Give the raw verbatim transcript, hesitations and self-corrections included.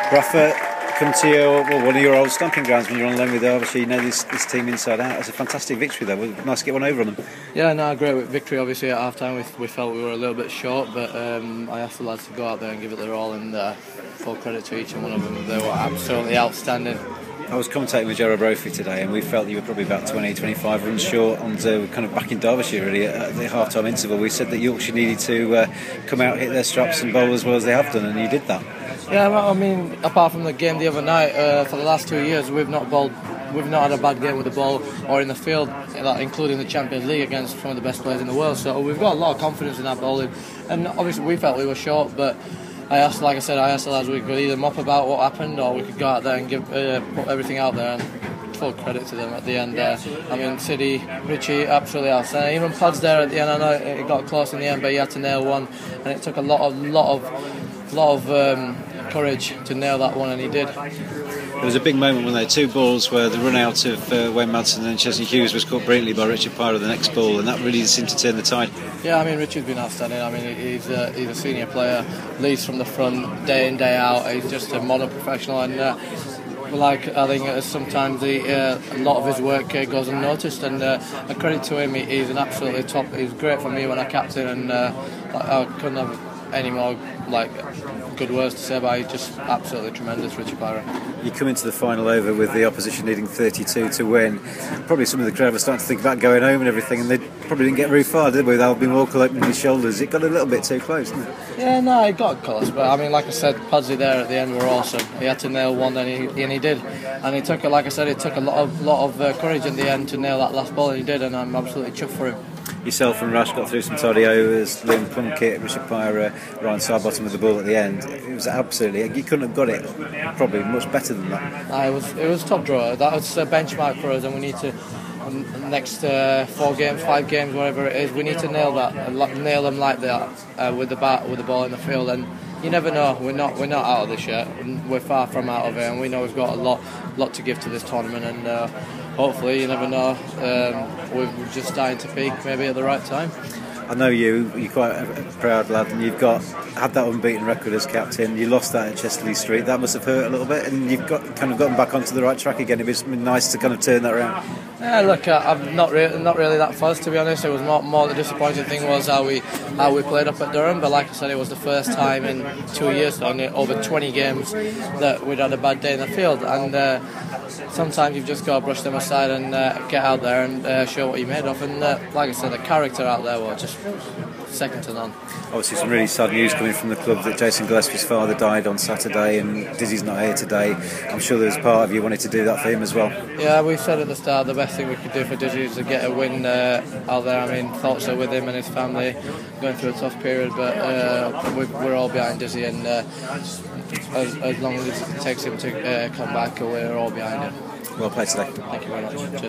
Rafa, come to your, well, one of your old stomping grounds when you're on loan with Derbyshire. You know this, this team inside out. It's a fantastic victory though. Nice to get one over on them. Yeah, no, great victory. Obviously at half time we, we felt we were a little bit short, but um, I asked the lads to go out there and give it their all, and uh, full credit to each and one of them. They were absolutely outstanding. I was commentating with Gerard Brophy today, and we felt you were probably about twenty, twenty-five runs short on uh, kind of back in Derbyshire really at the half-time interval. We said that Yorkshire needed to uh, come out, hit their straps and bowl as well as they have done, and you did that. Yeah, well, I mean, apart from the game the other night, uh, for the last two years we've not bowled, we've not had a bad game with the ball or in the field, including the Champions League against some of the best players in the world. So we've got a lot of confidence in our bowling, and obviously we felt we were short, but I asked, like I said, I asked the lads we could either mop about what happened or we could go out there and give uh, put everything out there, and full credit to them at the end. Uh, I mean, Siddy, Richie, absolutely outstanding. Even Pods there at the end. I know it got close in the end, but he had to nail one, and it took a lot of lot of lot of um, courage to nail that one, and he did. There was a big moment when they had two balls where the run out of uh, Wayne Madsen and Chesney Hughes was caught brilliantly by Richard Pyra the next ball, and that really seemed to turn the tide. Yeah, I mean, Richard's been outstanding. I mean, he's a, he's a senior player, leads from the front day in, day out. He's just a modern professional, and uh, like I think uh, sometimes the, uh, a lot of his work uh, goes unnoticed, and uh, a credit to him, he, he's an absolutely top. He's great for me when I captain, and uh, I couldn't have any more like good words to say about it. He's just absolutely tremendous, Richard Pyra. You come into the final over with the opposition needing thirty-two to win. Probably some of the crowd were starting to think about going home and everything, and they probably didn't get very far, did they, with Albion Walker opening his shoulders? It got a little bit too close, didn't it? Yeah, no, it got close, but I mean, like I said, Podsy there at the end were awesome. He had to nail one, and he and he did, and he took it. Like I said, it took a lot of lot of uh, courage in the end to nail that last ball, and he did, and I'm absolutely chuffed for him. Yourself and Rash got through some tidy overs. Liam Plunkett, Richard Pyra, Ryan Sidebottom with the ball at the end. It was absolutely, you couldn't have got it probably much better than that. No, it was it was top draw. That was a benchmark for us, and we need to um, next uh, four games, five games, whatever it is, we need to nail that, uh, nail them like that uh, with the bat, with the ball in the field. And you never know. We're not we're not out of this yet. We're far from out of it, and we know we've got a lot lot to give to this tournament. And uh, hopefully, you never know. Um, we're just starting to peak, maybe at the right time. I know you, you're quite a proud lad, and you've got had that unbeaten record as captain. You lost that at Chesterley Street. That must have hurt a little bit, and you've got kind of gotten back onto the right track again. It was nice to kind of turn that around. Yeah, look, uh, I'm not really not really that fussed, to be honest. It was more, more the disappointing thing was how we how we played up at Durham. But like I said, it was the first time in two years, on over twenty games, that we'd had a bad day in the field, and uh, sometimes you've just got to brush them aside and uh, get out there and uh, show what you're made of. And uh, like I said, the character out there was just second to none. Obviously some really sad news coming from the club that Jason Gillespie's father died on Saturday, and Dizzy's not here today. I'm sure there's part of you wanted to do that for him as well. Yeah, we said at the start the best thing we could do for Dizzy is to get a win uh, out there. I mean, thoughts are with him and his family going through a tough period, but uh, we're, we're all behind Dizzy, and uh, as, as long as it takes him to uh, come back, we're all behind him. Well played today. Thank you very much. Cheers.